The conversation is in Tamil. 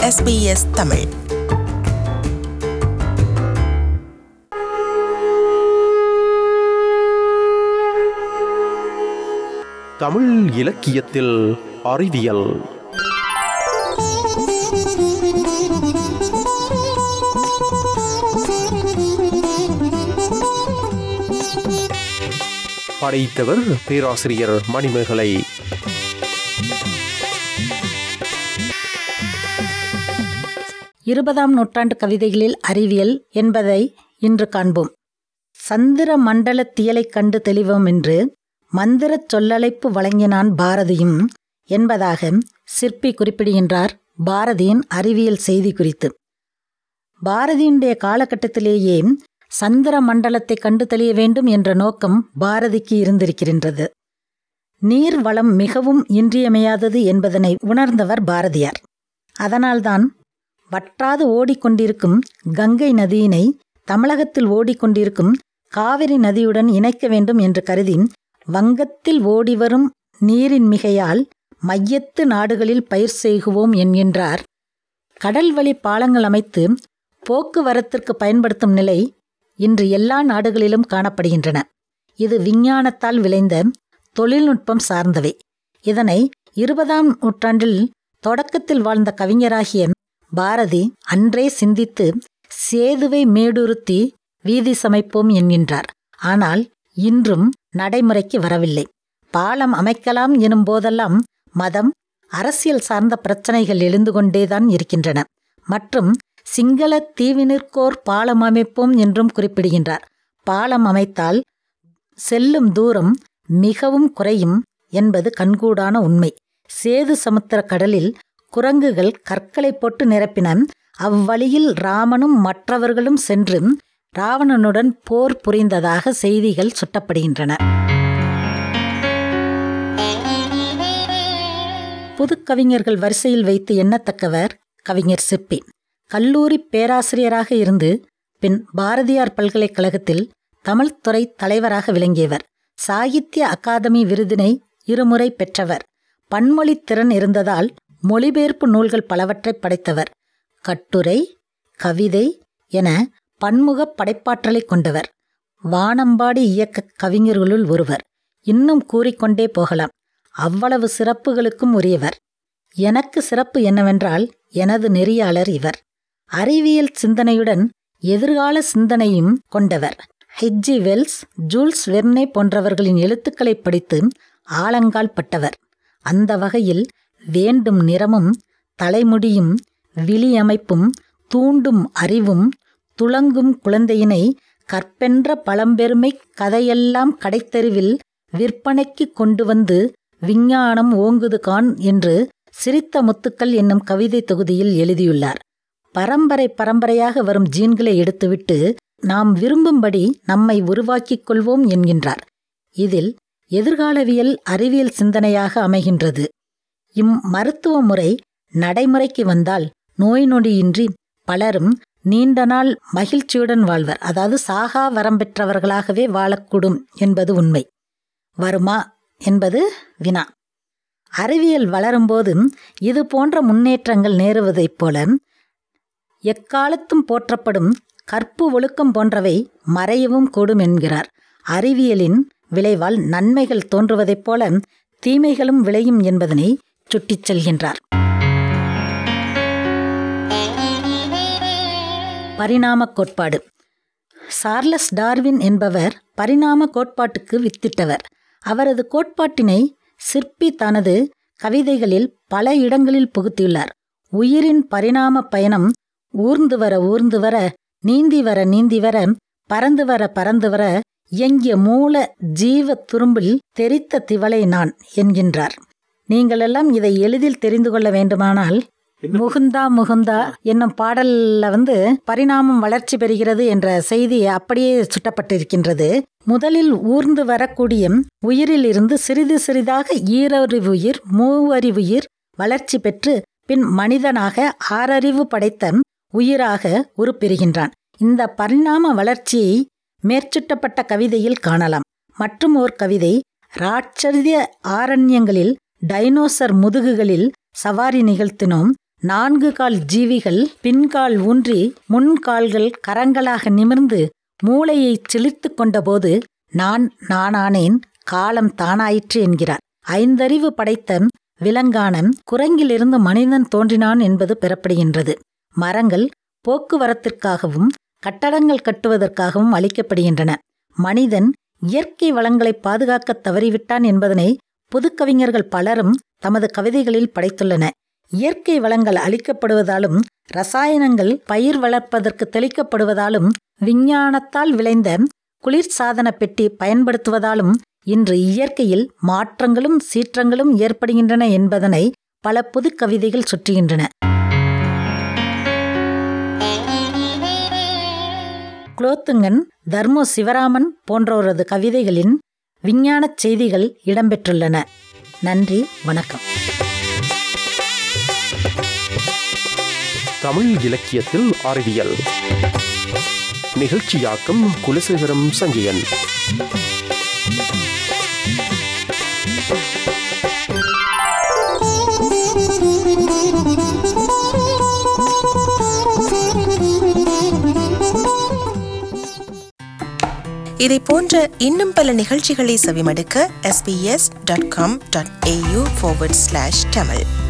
SBS தமிழ். தமிழ் இலக்கியத்தில் அறிவியல். படைத்தவர் பேராசிரியர் மணிமேகலை. இருபதாம் நூற்றாண்டு கவிதைகளில் அறிவியல் என்பதை இன்று காண்போம். சந்திர மண்டலத்தியலைக் கண்டு தெளிவோம் என்று மந்திரச் சொல்லழைப்பு வழங்கினான் பாரதியும் என்பதாக சிற்பி குறிப்பிடுகின்றார் பாரதியின் அறிவியல் செய்தி குறித்து. பாரதியுடைய காலகட்டத்திலேயே சந்திர மண்டலத்தை கண்டு தெளிய வேண்டும் என்ற நோக்கம் பாரதிக்கு இருந்திருக்கின்றது. நீர் வளம் மிகவும் இன்றியமையாதது என்பதனை உணர்ந்தவர் பாரதியார். அதனால்தான் வற்றாது ஓடிக்கொண்டிருக்கும் கங்கை நதியினை தமிழகத்தில் ஓடிக்கொண்டிருக்கும் காவிரி நதியுடன் இணைக்க வேண்டும் என்று கருதி வங்கத்தில் ஓடிவரும் நீரின் மிகையால் மையத்து நாடுகளில் பயிர் செய்குவோம் என்கின்றார். கடல்வழி பாலங்கள் அமைத்து போக்குவரத்திற்கு பயன்படுத்தும் நிலை இன்று எல்லா நாடுகளிலும் காணப்படுகின்றன. இது விஞ்ஞானத்தால் விளைந்த தொழில்நுட்பம் சார்ந்தவை. இதனை 20ஆம் நூற்றாண்டில் தொடக்கத்தில் வாழ்ந்த கவிஞராகிய பாரதி அன்றே சிந்தித்து சேதுவை மேடுறுத்தி வீதி சமைப்போம் என்கின்றார். ஆனால் இன்றும் நடைமுறைக்கு வரவில்லை. பாலம் அமைக்கலாம் எனும் போதெல்லாம் மதம், அரசியல் சார்ந்த பிரச்சனைகள் எழுந்து கொண்டேதான் இருக்கின்றன. மற்றும் சிங்கள தீவினிற்கோர் பாலம் அமைப்போம் என்றும் குறிப்பிடுகின்றார். பாலம் அமைத்தால் செல்லும் தூரம் மிகவும் குறையும் என்பது கண்கூடான உண்மை. சேது சமுத்திர கடலில் குரங்குகள் கற்களை போட்டு நிரப்பின. அவ்வழியில் ராமனும் மற்றவர்களும் சென்று ராவணனுடன் போர் புரிந்ததாக செய்திகள் சுட்டப்படுகின்றன. புதுக்கவிஞர்கள் வரிசையில் வைத்து எண்ணத்தக்கவர் கவிஞர் சிற்பி. கல்லூரி பேராசிரியராக இருந்து பின் பாரதியார் பல்கலைக்கழகத்தில் தமிழ்துறை தலைவராக விளங்கியவர். சாகித்ய அகாதமி விருதினை 2 முறை பெற்றவர். பன்மொழி திறன் இருந்ததால் மொழிபெயர்ப்பு நூல்கள் பலவற்றை படைத்தவர். கட்டுரை, கவிதை என பன்முக படைப்பாற்றலை கொண்டவர். வானம்பாடி இயக்க கவிஞர்களுள் ஒருவர். இன்னும் கூறிக்கொண்டே போகலாம். அவ்வளவு சிறப்புகளுக்கும் உரியவர். எனக்கு சிறப்பு என்னவென்றால் எனது நெறியாளர் இவர். அறிவியல் சிந்தனையுடன் எதிர்கால சிந்தனையும் கொண்டவர். ஹெச்ஜி வெல்ஸ், ஜூல்ஸ் வெர்னே போன்றவர்களின் எழுத்துக்களை படித்து ஆழங்கால் பட்டவர். அந்த வகையில் வேண்டும் நிறமும் தலைமுடியும் விழி அமைப்பும் தூண்டும் அறிவும் துளங்கும் குழந்தையினை கற்பென்ற பழம்பெருமை கதையெல்லாம் கடைத்தெருவில் விற்பனைக்கு கொண்டு வந்து விஞ்ஞானம் ஓங்குது கான் என்று சிரித்த முத்துக்கள் என்னும் கவிதை தொகுதியில் எழுதியுள்ளார். பரம்பரையாக வரும் ஜீன்களை எடுத்துவிட்டு நாம் விரும்பும்படி நம்மை உருவாக்கிக் கொள்வோம் என்கின்றார். இதில் எதிர்காலவியல் அறிவியல் சிந்தனையாக அமைகின்றது. மருத்துவ முறை நடைமுறைக்கு வந்தால் நோய் நொடியின்றி பலரும் நீண்ட நாள் மகிழ்ச்சியுடன் வாழ்வர். அதாவது சாகா வரம் பெற்றவர்களாகவே வாழக்கூடும் என்பது உண்மை. வருமா என்பது வினா. அறிவியல் வளரும்போது இது போன்ற முன்னேற்றங்கள் நேருவதைப் போல எக்காலத்தும் போற்றப்படும் கற்பு ஒழுக்கம் போன்றவை மறையவும் கூடும் என்கிறார். அறிவியலின் விளைவால் நன்மைகள் தோன்றுவதைப் போல தீமைகளும் விளையும் என்பதனை சுட்டிச் செல்கின்றார். பரிணாம கோட்பாடு. சார்லஸ் டார்வின் என்பவர் பரிணாம கோட்பாட்டுக்கு வித்திட்டவர். அவரது கோட்பாட்டினை சிற்பி தனது கவிதைகளில் பல இடங்களில் புகுத்தியுள்ளார். உயிரின் பரிணாம பயணம் ஊர்ந்து வர நீந்தி வர பறந்து வர இயங்கிய மூல ஜீவ துரும்பில் தெரித்த திவலை நான் என்கின்றார். நீங்களெல்லாம் இதை எளிதில் தெரிந்து கொள்ள வேண்டுமானால் முகுந்தா என்னும் பாடல்ல பரிணாமம் வளர்ச்சி பெறுகிறது என்ற செய்தி அப்படியே சுட்டப்பட்டிருக்கின்றது. முதலில் ஊர்ந்து வரக்கூடிய உயிரில் இருந்து சிறிது சிறிதாக ஈரறிவுயிர், மூவறிவுயிர் வளர்ச்சி பெற்று பின் மனிதனாக 6 அறிவு படைத்த உயிராக உருப்பெறுகின்றான். இந்த பரிணாம வளர்ச்சியை மேற்சுட்டப்பட்ட கவிதையில் காணலாம். மற்றும் ஓர் கவிதை ராட்சரிய ஆரண்யங்களில் டைனோசர் முதுகுகளில் சவாரி நிகழ்த்தினோம், 4 கால் ஜீவிகள் பின்கால் ஊன்றி முன்கால்கள் கரங்களாக நிமிர்ந்து மூளையை சிலிர்த்து கொண்டபோது நானானேன், காலம் தானாயிற்று என்கிறார். 5 அறிவு படைத்த விலங்கான குரங்கிலிருந்து மனிதன் தோன்றினான் என்பது பெறப்படுகின்றது. மரங்கள் போக்குவரத்திற்காகவும் கட்டடங்கள் கட்டுவதற்காகவும் அளிக்கப்படுகின்றன. மனிதன் இயற்கை வளங்களை பாதுகாக்க தவறிவிட்டான் என்பதனை புதுக்கவிஞர்கள் பலரும் தமது கவிதைகளில் படைத்துள்ளன. இயற்கை வளங்கள் அளிக்கப்படுவதாலும் ரசாயனங்கள் பயிர் வளர்ப்பதற்கு தெளிக்கப்படுவதாலும் விஞ்ஞானத்தால் விளைந்த குளிர்சாதன பெட்டி பயன்படுத்துவதாலும் இன்று இயற்கையில் மாற்றங்களும் சீற்றங்களும் ஏற்படுகின்றன என்பதனை பல புது கவிதைகள் சுற்றுகின்றன. குலோத்துங்கன், தர்மோ சிவராமன் போன்றோரது கவிதைகளின் விஞ்ஞானச் செய்திகள் இடம்பெற்றுள்ளன. நன்றி, வணக்கம். தமிழ் இலக்கியத்தில் அறிவியல் நிகழ்ச்சியாக்கம் குலசேகரம் சஞ்சயன். இதை போன்ற இன்னும் பல நிகழ்ச்சிகளை செவிமடுக்க sbs.com.au/tamil